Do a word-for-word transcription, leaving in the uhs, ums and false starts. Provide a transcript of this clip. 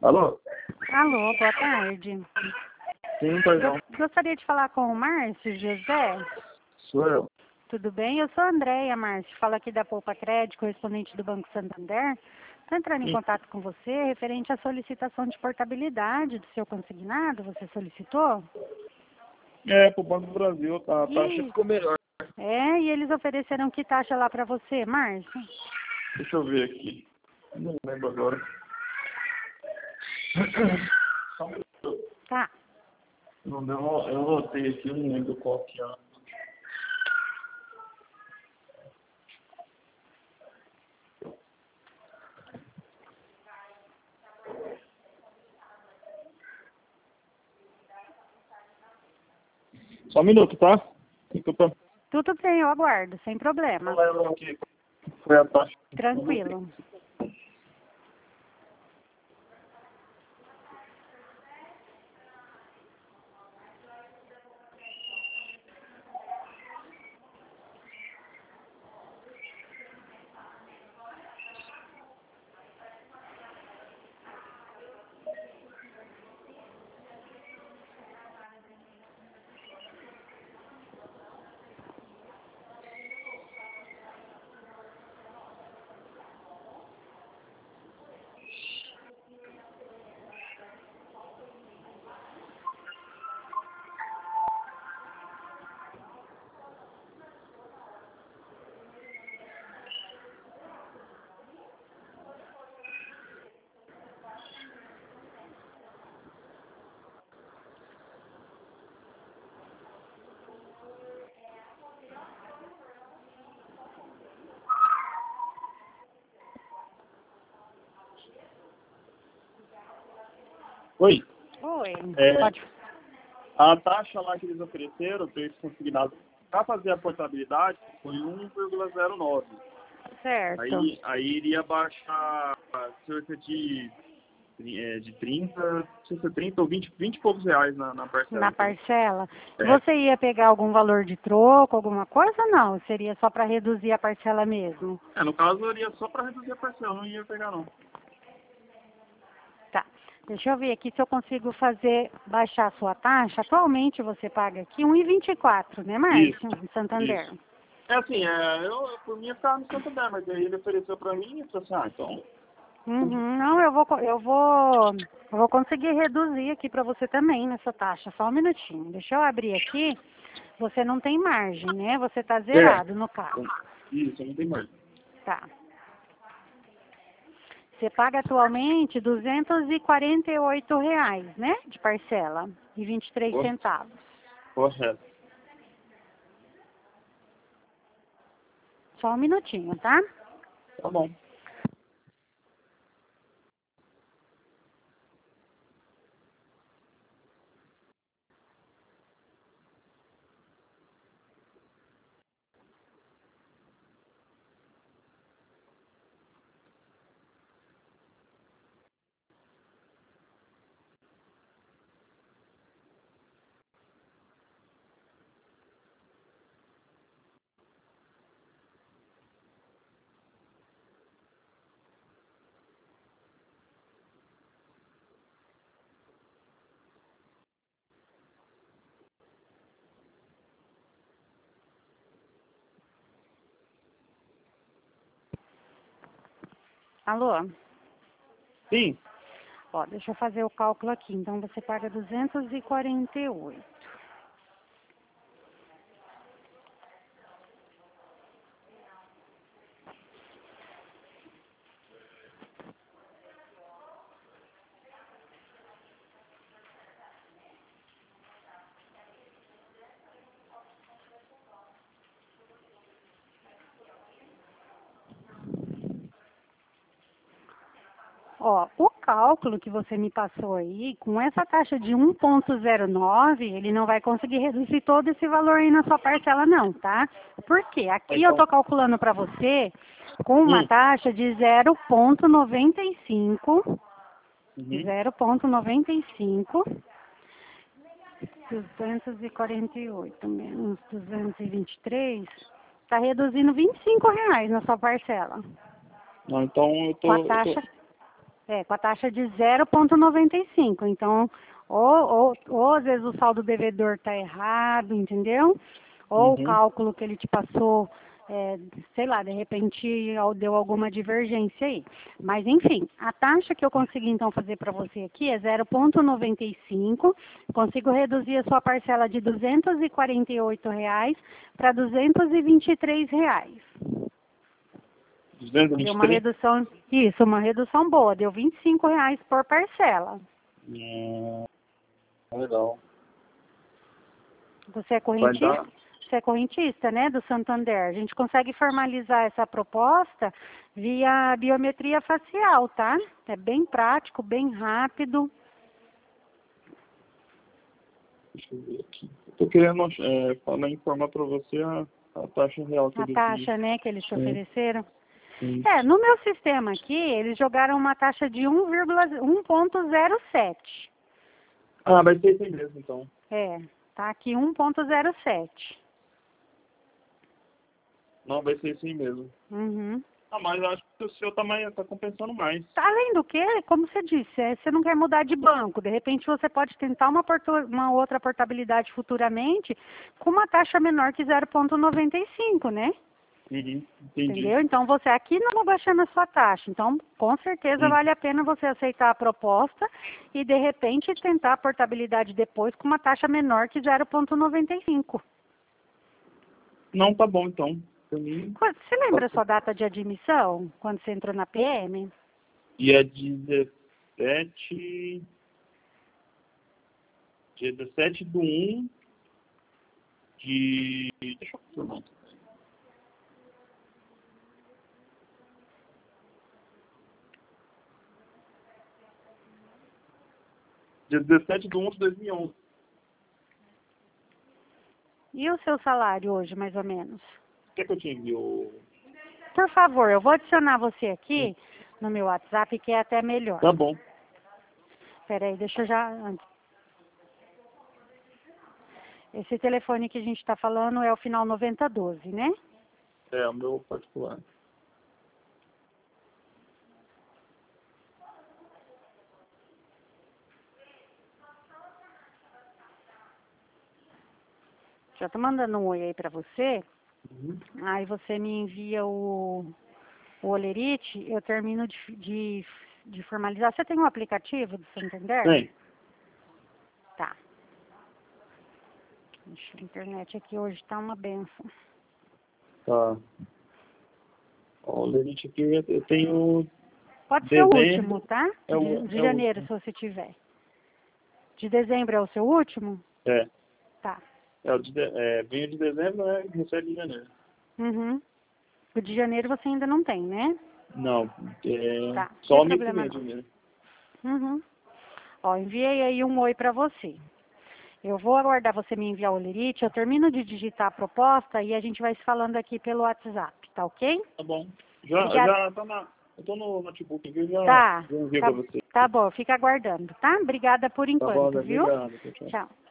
Alô? Alô, boa tarde. Sim, perdão. Gostaria de falar com o Márcio José. Sou eu. Tudo bem? Eu sou a Andréia, Márcio. Falo aqui da Poupa Crédito, correspondente do Banco Santander. Estou entrando em Sim. contato com você referente à solicitação de portabilidade do seu consignado. Você solicitou? É, pro Banco do Brasil, tá? A taxa Ih. ficou melhor. É, e eles ofereceram que taxa lá para você, Márcio? Deixa eu ver aqui. Não lembro agora. Só um minuto. Tá. Não deu, eu anotei aqui, eu não lembro qual que é. Só um minuto, tá? Desculpa. Tudo bem, eu aguardo, sem problema. Não lembro o que foi a taxa. Tranquilo. Oi. Oi, É, pode... a taxa lá que eles ofereceram, para eles consignado para fazer a portabilidade, foi um vírgula zero nove. Certo. Aí, aí iria baixar cerca de, é, de trinta, cerca de trinta ou vinte, vinte e poucos reais na, na parcela. Na parcela. É. Você ia pegar algum valor de troco, alguma coisa ou não? Seria só para reduzir a parcela mesmo? É, no caso, iria só para reduzir a parcela, não ia pegar não. Tá. Deixa eu ver aqui se eu consigo fazer, baixar a sua taxa. Atualmente você paga aqui um e vinte e quatro, né, Márcio? Em Santander. Isso. É assim, é, eu, por mim, eu ficava no Santander, mas aí ele ofereceu para mim e eu falei assim, ah, então... Uhum, não, eu vou, co- eu vou, eu vou conseguir reduzir aqui para você também nessa taxa. Só um minutinho. Deixa eu abrir aqui. Você não tem margem, né? Você está zerado no carro. Isso, não tem mais. Tá. Você paga atualmente duzentos e quarenta e oito reais, né? De parcela. E vinte e três centavos. Correto. Só um minutinho, tá? Tá bom. Alô? Sim. Ó, deixa eu fazer o cálculo aqui. Então, você paga duzentos e quarenta e oito. Ó, o cálculo que você me passou aí, com essa taxa de um ponto zero nove, ele não vai conseguir reduzir todo esse valor aí na sua parcela não, tá? Por quê? Aqui eu tô calculando para você com uma Hum. taxa de zero ponto noventa e cinco, Uhum. zero ponto noventa e cinco, duzentos e quarenta e oito menos duzentos e vinte e três, tá reduzindo vinte e cinco reais na sua parcela. Não, então eu Com tô, a eu tô... taxa É, com a taxa de zero vírgula noventa e cinco. Então, ou, ou, ou às vezes o saldo devedor está errado, entendeu? Ou Uhum. o cálculo que ele te passou, é, sei lá, de repente al- deu alguma divergência aí. Mas, enfim, a taxa que eu consegui então fazer para você aqui é zero vírgula noventa e cinco. Consigo reduzir a sua parcela de duzentos e quarenta e oito reais para duzentos e vinte e três reais. duzentos e vinte Deu e uma três? redução, isso, uma redução boa, deu vinte e cinco reais por parcela. Hum, legal. Você é Vai correntista? dar. Você é correntista, né, do Santander. A gente consegue formalizar essa proposta via biometria facial, tá? É bem prático, bem rápido. Deixa eu ver aqui. Eu tô querendo é, falar, informar para você a, a taxa real que A eles taxa, né, que eles te Sim. ofereceram. Isso. É, no meu sistema aqui, eles jogaram uma taxa de um ponto zero sete. Ah, vai ser isso aí mesmo, então. É, tá aqui um ponto zero sete. Não, vai ser isso aí mesmo. Uhum. Ah, mas eu acho que o seu tá, mais, tá compensando mais. Além do que, como você disse, é, você não quer mudar de banco. De repente você pode tentar uma, porto- uma outra portabilidade futuramente com uma taxa menor que zero vírgula noventa e cinco, né? Uhum, entendi. Entendeu? Então você aqui não está baixando a sua taxa. Então, com certeza Hum. vale a pena você aceitar a proposta e de repente tentar a portabilidade depois com uma taxa menor que zero vírgula noventa e cinco. Não, tá bom, então. Pra mim, Você lembra a tá sua data de admissão, quando você entrou na P M? dia dezessete... Dia dezessete do um de... Deixa eu confirmar. Dia dezessete de um de dois mil e onze. E o seu salário hoje, mais ou menos? O que é que eu te envio? Por favor, eu vou adicionar você aqui no meu WhatsApp, que é até melhor. Tá bom. Peraí, deixa eu já... Esse telefone que a gente está falando é o final noventa doze, né? É, o meu particular. Já tô mandando um oi aí pra você. Uhum. Aí você me envia o, o olerite, eu termino de, de, de formalizar. Você tem um aplicativo do Santander? Bem, Tá. Ixi, a internet aqui hoje tá uma benção. tá. Ó, o limite aqui eu tenho Pode ser o dezembro. último, tá? É o, De, de é o janeiro, se último. você tiver. De dezembro é o seu último? É. Tá. É, o de, de- é, vinho de dezembro, né? Recebe em janeiro. Uhum. O de janeiro você ainda não tem, né? Não, é Tá, só não o tem mês que problema vem, de não. janeiro. Uhum. Ó, enviei aí um oi pra você. Eu vou aguardar você me enviar o lerite, eu termino de digitar a proposta e a gente vai se falando aqui pelo WhatsApp, tá ok? Tá bom. Já, Obrigada. já tá na. Eu tô no notebook aqui, eu já, Tá, já envio tá, pra você. tá bom, fica aguardando, tá? Obrigada por Tá bom, enquanto, né? viu? Obrigado. Tchau, tchau. Tchau.